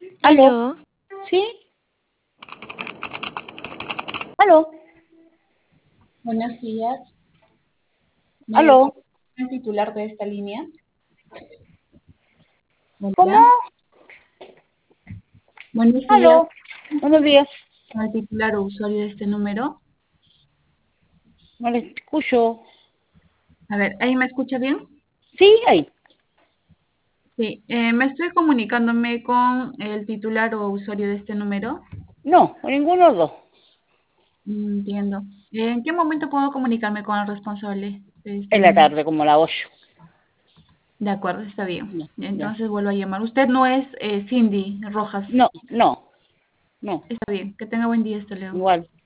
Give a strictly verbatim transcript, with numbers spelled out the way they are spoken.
¿Aló? Aló, ¿Sí? ¿Aló? Buenos días. ¿Me ¿Aló? comunico con el titular de esta línea? ¿Cómo? Hola. Buenos días. ¿Aló? Buenos días. Con el titular o usuario de este número. No le escucho. A ver, ¿ahí me escucha bien? ¿Sí? Ahí. Sí. Eh, me estoy comunicándome con el titular o usuario de este número. No, ninguno de los dos. Mm, Entiendo. ¿En qué momento puedo comunicarme con el responsable de este En la número? tarde, como a las ocho. De acuerdo, está bien. No, ya. Entonces vuelvo a llamar. Usted no es eh, Cindy Rojas. No, no, no. Está bien. Que tenga buen día. Hasta luego. Igual.